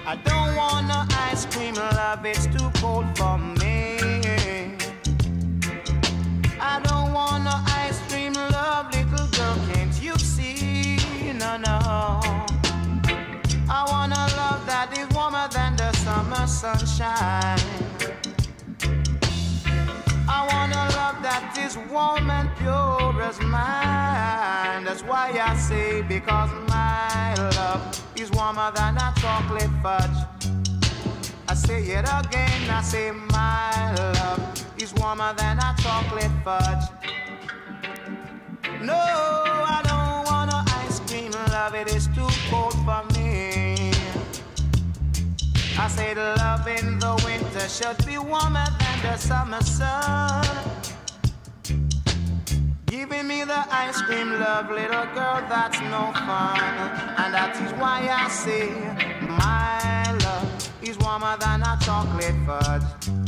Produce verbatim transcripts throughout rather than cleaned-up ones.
I don't want no ice cream love, it's too cold for me. I don't want no ice cream love, little girl, can't you see? No, no. I want a love that is warmer than the summer sunshine. I want a love that is warm and pure as mine. That's why I say, because my love is warmer than a chocolate fudge. I say it again, I say my love is warmer than a chocolate fudge. No, I don't want no ice cream love, it is too cold for me. I say the love in the winter should be warmer than the summer sun. Giving me the ice cream love, little girl, that's no fun. And that is why I say my love is warmer than a chocolate fudge.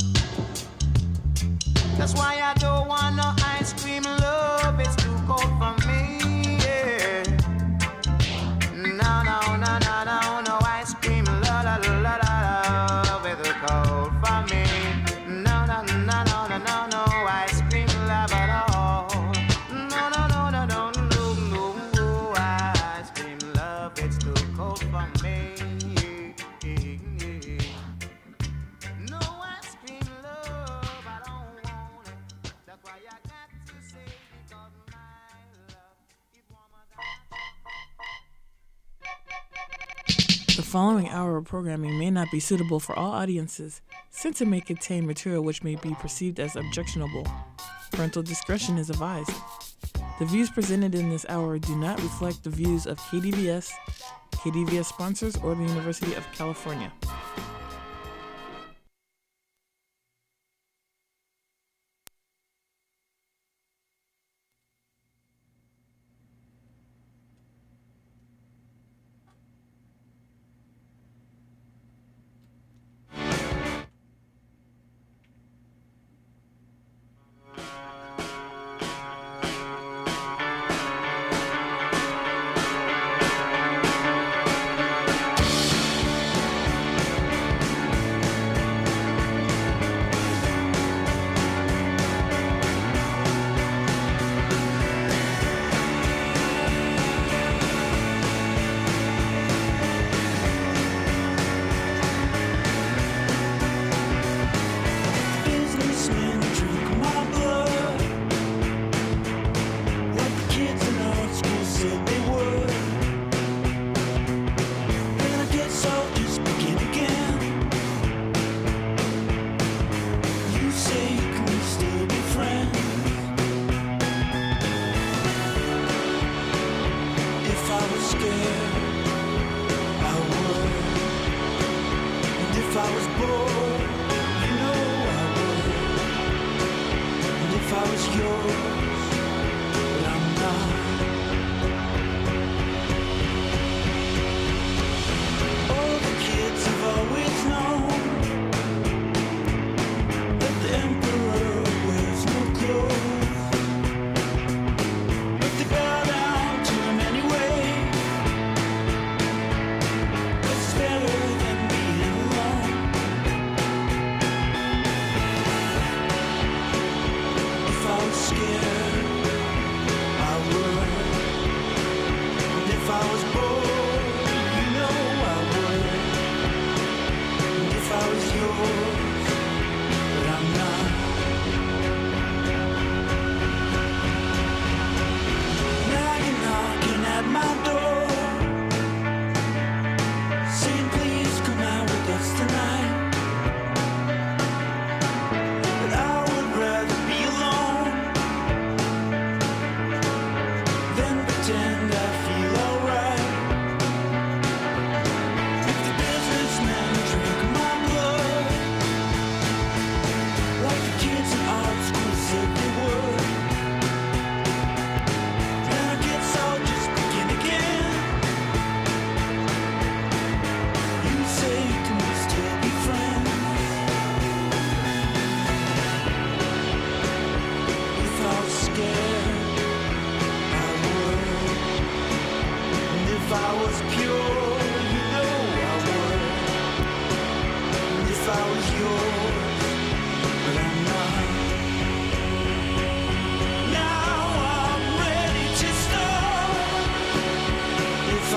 That's why I don't want no ice cream love, it's too cold for me. Yeah. No, no, no, no, no, no ice cream love, la, la, la, la, love, it's too cold for me. No, no, no, no, no, no, no ice cream love at all. No, no, no, no, no, no, no, no ice cream love, it's too cold for me. No ice cream love, I don't want it. That's why I got to say, because my love is warmer than. The following hour of programming may not be suitable for all audiences, since it may contain material which may be perceived as objectionable. Parental discretion is advised. The views presented in this hour do not reflect the views of K D V S, K D V S sponsors, or the University of California.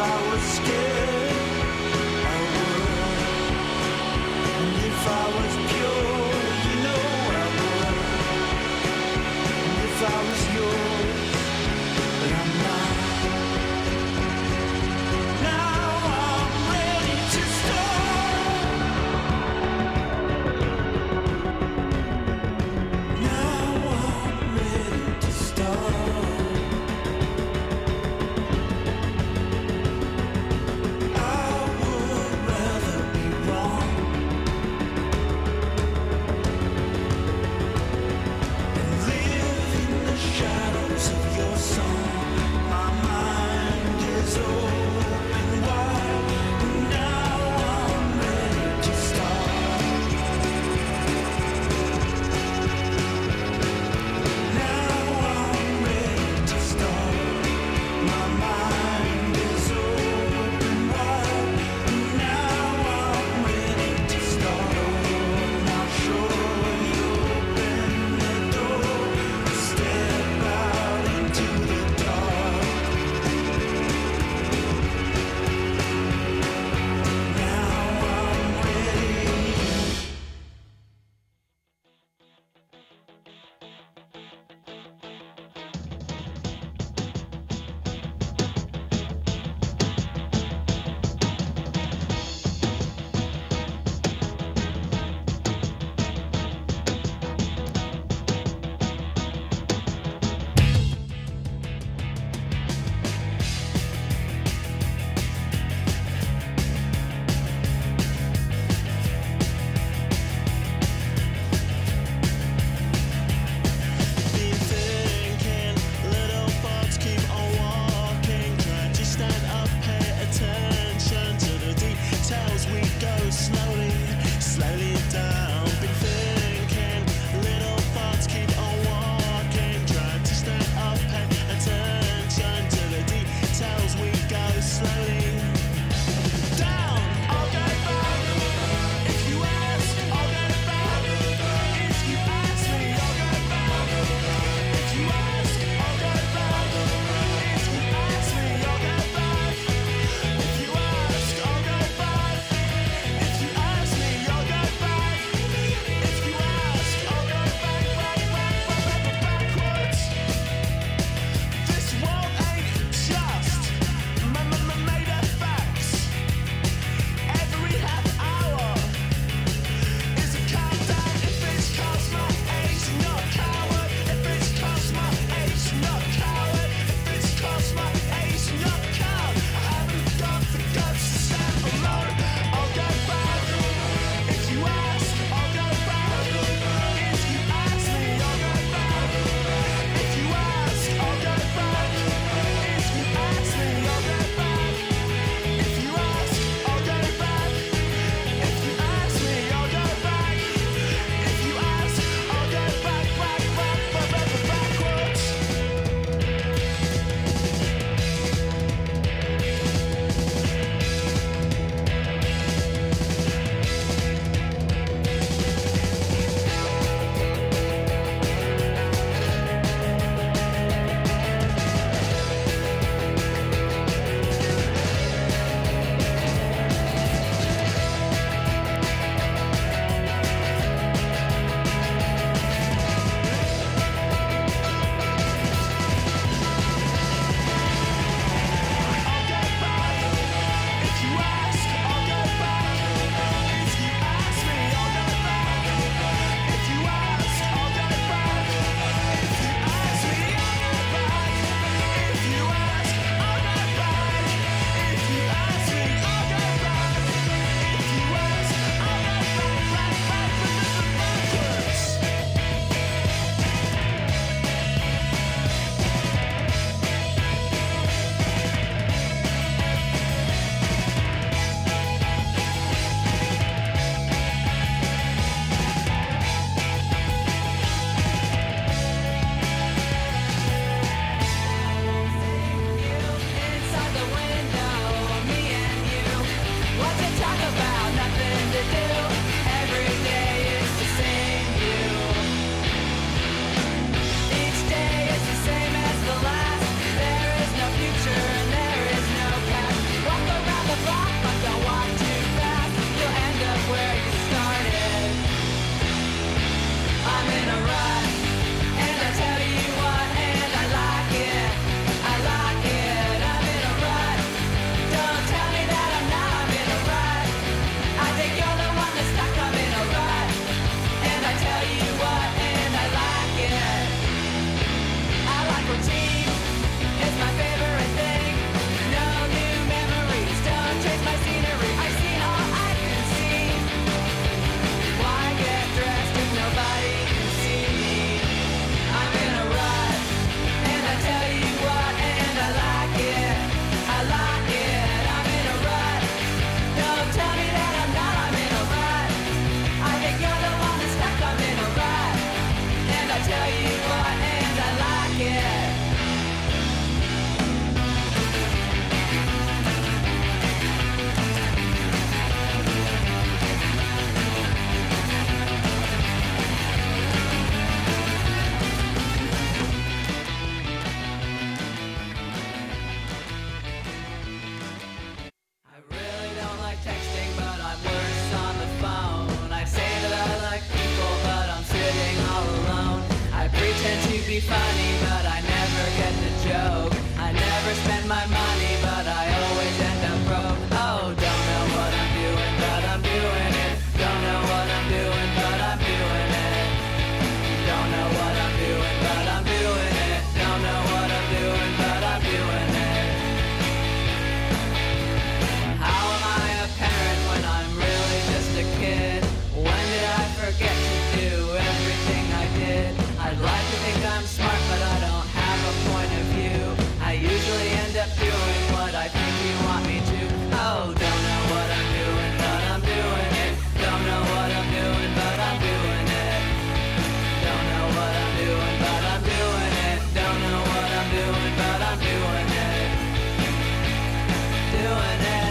I was scared, I would. And if I was pure, you know I would. And if I was yours, but I'm not. Now I'm ready to start. Now I'm ready to start. be funny, but I never get the joke. I never spend my money, but I always end up broke. Oh, don't know what I'm doing, but I'm doing it. Don't know what I'm doing, but I'm doing it. Don't know what I'm doing, but I'm doing it. Don't know what I'm doing, but I'm doing it. How am I a parent when I'm really just a kid? When did I forget to do everything I did? I'd like to think I'm smart, but I don't have a point of view. I usually end up doing what I think you want me to. Oh, don't know what I'm doing, but I'm doing it. Don't know what I'm doing, but I'm doing it. Don't know what I'm doing, but I'm doing it. Don't know what I'm doing, but I'm doing it. Doing it.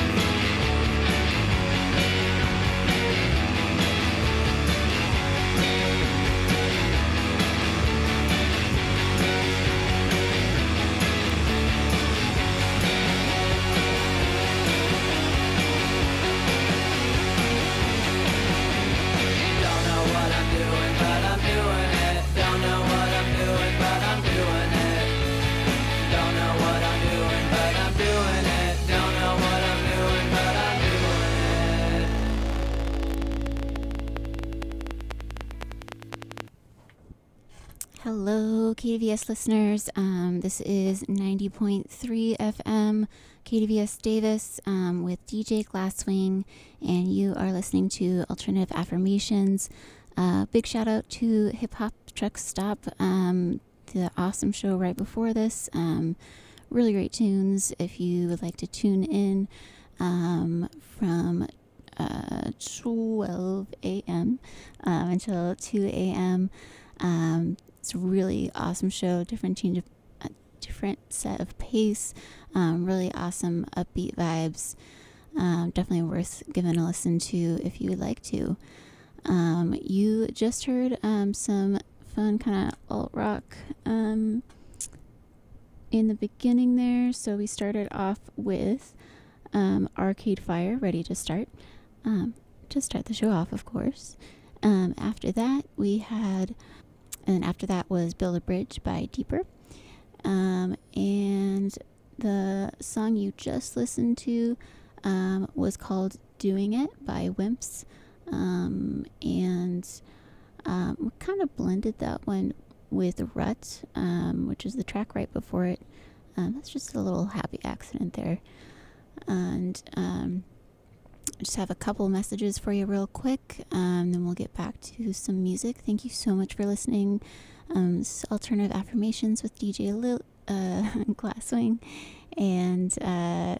Hello, K D V S listeners. Um, this is ninety point three F M, K D V S Davis, um, with D J Glasswing, and you are listening to Alternative Affirmations. Uh, big shout out to Hip Hop Truck Stop, um, the awesome show right before this. Um, really great tunes. If you would like to tune in um, from uh, twelve a.m. Um, until two a.m., um, it's a really awesome show, different change of, uh, different set of pace, um, really awesome upbeat vibes. Um, definitely worth giving a listen to if you would like to. Um, you just heard um, some fun kind of alt rock um, in the beginning there. So we started off with um, Arcade Fire, Ready to Start, um, to start the show off, of course. Um, after that, we had... And after that was Build a Bridge by Deeper. Um, and the song you just listened to um, was called Doing It by Wimps. Um, and um, we kind of blended that one with Rut, um, which is the track right before it. Um, that's just a little happy accident there. And um, I just have a couple messages for you real quick, um, then we'll get back to some music. Thank you so much for listening. Um, this is Alternative Affirmations with D J Lil, uh, Glasswing, and uh,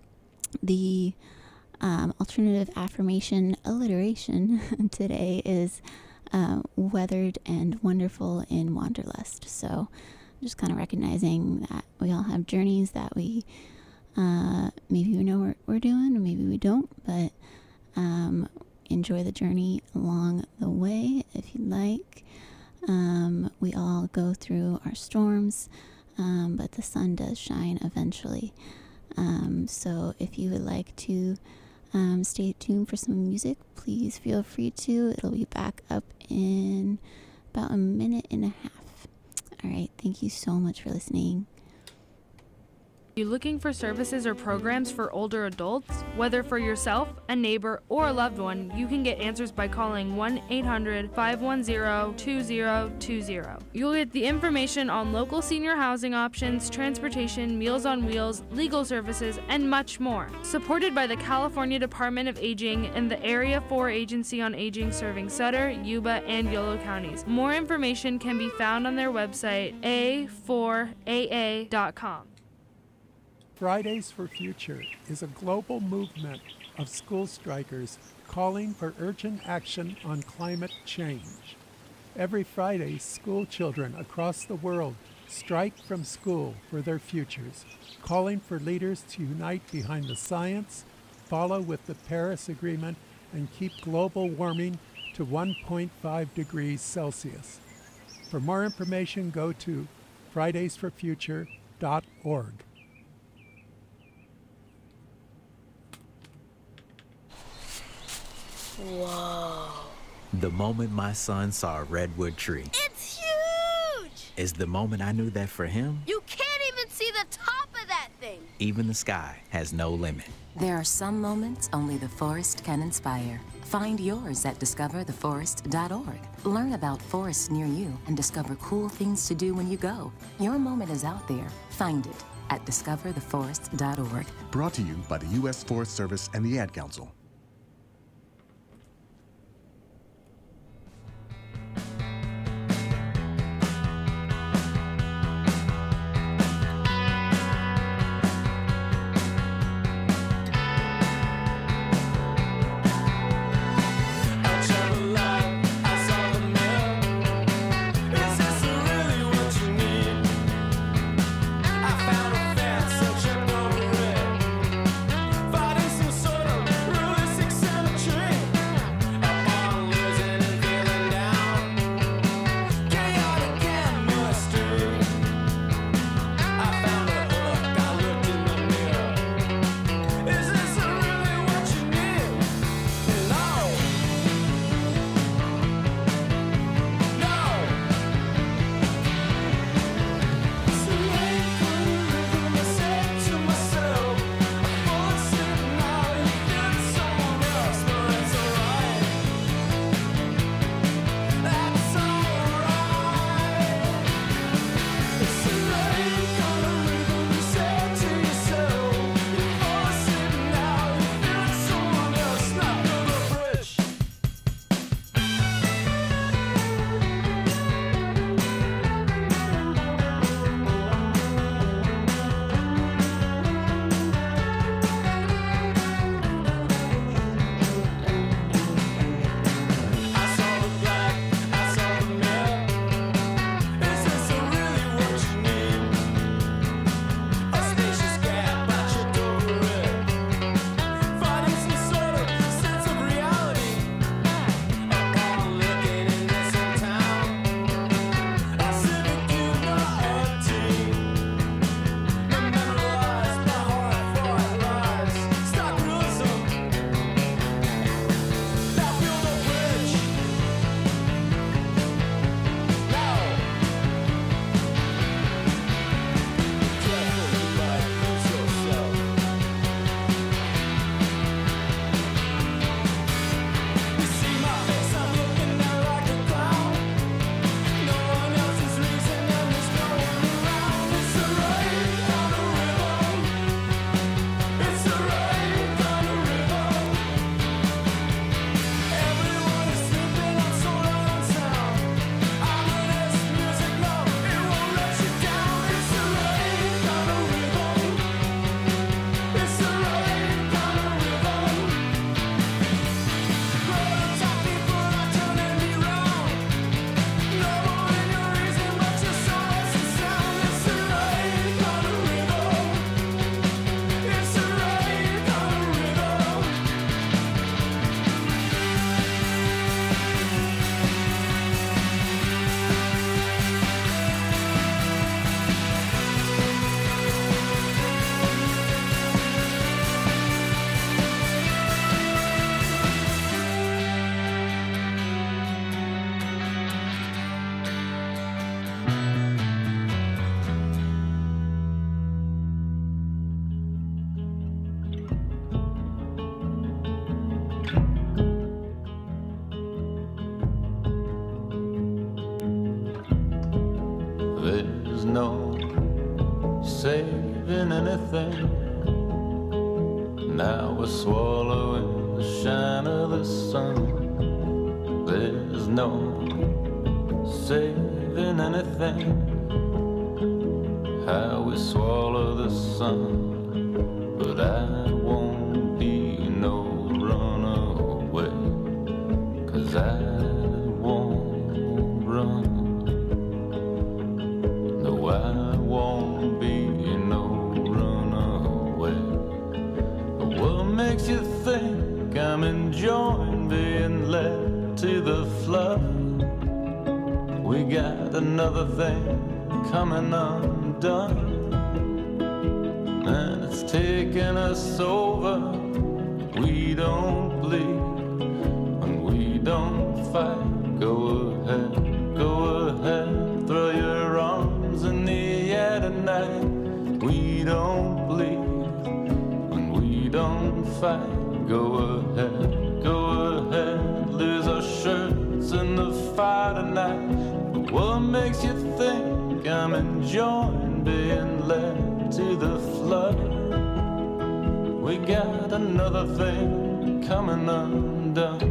the um, alternative affirmation alliteration today is uh, weathered and wonderful in wanderlust. So just kind of recognizing that we all have journeys that we Uh, maybe we know what we're doing, or maybe we don't, but um, enjoy the journey along the way if you'd like. Um, we all go through our storms, um, but the sun does shine eventually. Um, so if you would like to um, stay tuned for some music, please feel free to. It'll be back up in about a minute and a half. All right, thank you so much for listening. Are you looking for services or programs for older adults? Whether for yourself, a neighbor, or a loved one, you can get answers by calling one eight hundred, five one zero, two zero two zero. You'll get the information on local senior housing options, transportation, Meals on Wheels, legal services, and much more. Supported by the California Department of Aging and the Area four Agency on Aging serving Sutter, Yuba, and Yolo counties. More information can be found on their website, a four a a dot com. Fridays for Future is a global movement of school strikers calling for urgent action on climate change. Every Friday, school children across the world strike from school for their futures, calling for leaders to unite behind the science, follow with the Paris Agreement, and keep global warming to one point five degrees Celsius. For more information, go to fridays for future dot org. Whoa. The moment my son saw a redwood tree. It's huge! is the moment I knew that for him, You can't even see the top of that thing. even the sky has no limit. There are some moments only the forest can inspire. Find yours at discover the forest dot org. Learn about forests near you and discover cool things to do when you go. Your moment is out there. Find it at discover the forest dot org. Brought to you by the U S Forest Service and the Ad Council. saving anything. Now we're swallowing the shine of the sun. There's no saving anything. How we swallow the sun. But I won't be no runaway, 'cause I won't run. No, I won't be no runaway. What makes you think I'm enjoying being led to the flood? We got another thing coming undone, and it's taking us over. We don't bleed and we don't fight. Go ahead, go ahead, throw your arms don't fight, go ahead, go ahead. Lose our shirts in the fire tonight. But what makes you think I'm enjoying being led to the flood? We got another thing coming undone.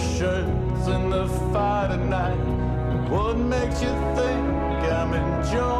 What makes you think I'm enjoying